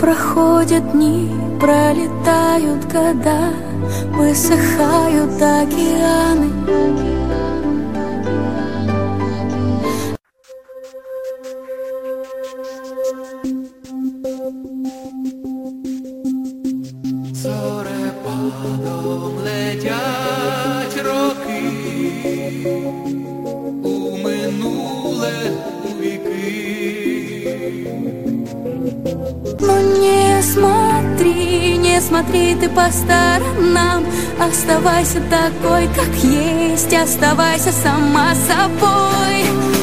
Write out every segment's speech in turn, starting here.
проходят дни, пролетают года, высыхают океаны. Зорепадом летять роки у минуле віки. Но не смотри ты по сторонам. Оставайся такой, как есть, оставайся сама собой.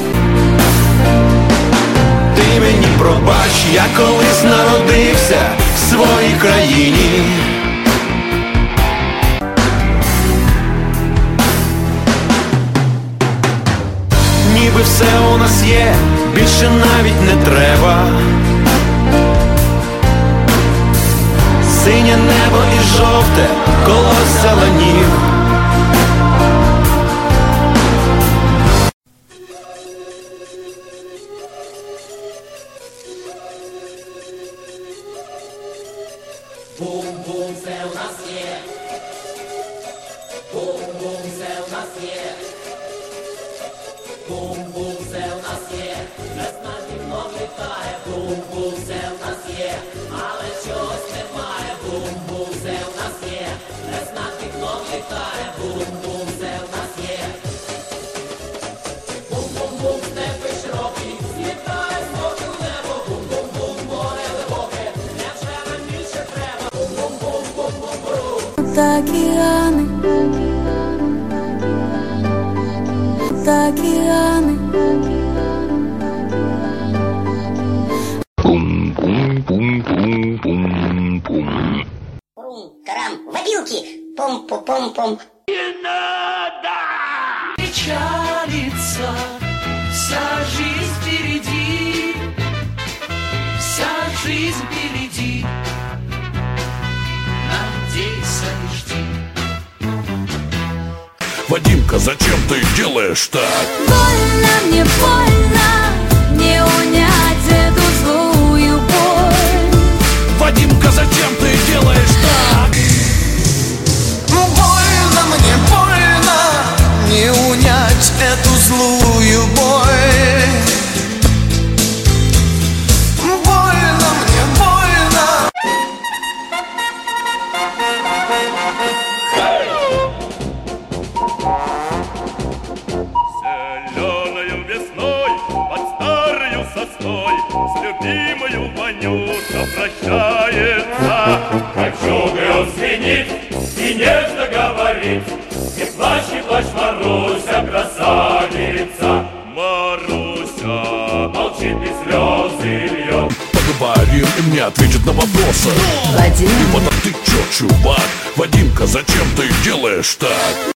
Ти мені пробач, я колись народився в своїй країні. Ніби все у нас є, більше навіть не треба. Синє небо і жовте колося ланів. Бум-бум, все у нас є. Бум-бум, все у нас є. Бум-бум, все у нас є. Весна вікном літає. Бум-бум, все у нас є. Але чогось немає. Бум-бум, все у нас є. Весна вікном літає. Бум-бум, все у нас є. Бум-бум-бум, степи широкі. Злітає смоки в небо. Бум-бум-бум, море глибоке. Невже нам більше треба? Бум-бум-бум-бум-бум-бум. Океаны, океаны. Пум-пум-пум-пум-пум-пум. Пум-карам, водилки, пум-пум-пум-пум. Печалится, вся жизнь впереди, вся жизнь впереди. Надейся и жди. Вадимка, зачем ты делаешь так? Больно, мне больно, не унять эту злую боль. Вадимка, зачем ты делаешь так? Больно, мне больно, не унять эту злую боль. Больно, мне больно. Зеленою весной под старою сосной с любимою Ванюша прощается. Хочу грез звенит и нежно говорит: не плачь, Маруся, красавица. Маруся молчит и слезы льет. Поговорим, и мне ответит на вопросы. Вадим, Ивана, ты чё, чувак? Вадимка, зачем ты делаешь так?